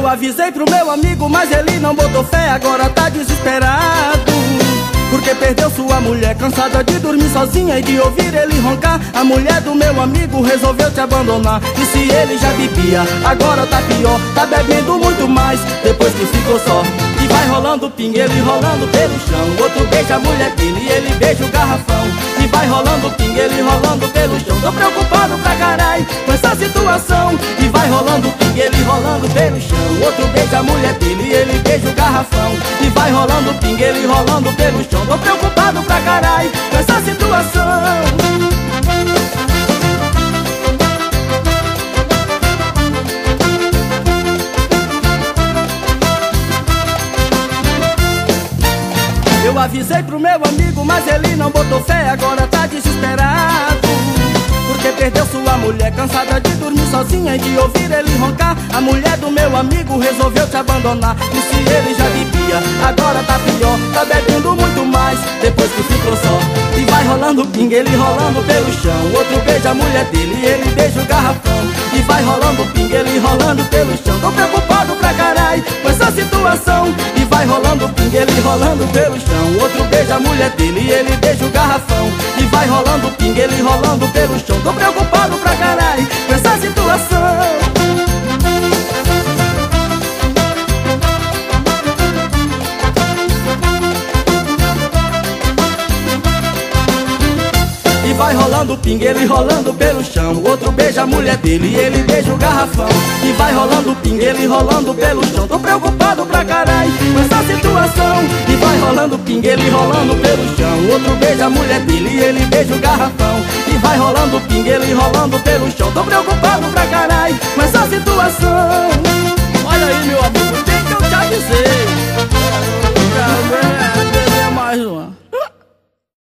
Eu avisei pro meu amigo, mas ele não botou fé. Agora tá desesperado, porque perdeu sua mulher, cansada de dormir sozinha e de ouvir ele roncar. A mulher do meu amigo resolveu te abandonar. E se ele já bebia, agora tá pior. Tá bebendo muito mais, depois que ficou só. E vai rolando pingueiro e rolando pelo chão. Outro beija a mulher dele e ele beija o garrafão. E vai rolando pingueiro e rolando pelo chão. Tô preocupado pra carai com essa situação. E vai rolando pingueiro e rolando pelo chão. Outro beija a mulher dele e ele beija o garrafão. E vai rolando pingueiro e rolando pelo chão. Tô preocupado pra carai com essa situação. Eu avisei pro meu amigo, mas ele não botou fé. Agora tá desesperado, porque perdeu sua mulher, cansada de dormir sozinha e de ouvir ele roncar. A mulher do meu amigo resolveu te abandonar. E se ele já bebia, agora tá pior. Tá bebendo muito mais, depois que ficou só. E vai rolando pingueiro e rolando pelo chão. Outro beija a mulher dele e ele beija o garrafão. E vai rolando pingueiro e rolando pelo chão. Tô preocupado pra carai com essa situação. E vai rolando pingueiro e rolando pelo chão. Outro beija a mulher dele e ele beija o garrafão. E vai rolando pingueiro e rolando pelo chão. Tô preocupado pra carai com essa situação. E vai rolando pingueiro e rolando pelo chão. Outro beija a mulher dele e ele beija o garrafão. E vai rolando pingueiro e rolando pelo chão. Tô preocupado pra carai com essa situação. E vai rolando pingueiro e rolando pelo chão. Outro beija a mulher dele e ele beija o garrafão. E vai rolando pingueiro e rolando pelo chão. Tô preocupado pra carai com essa situação.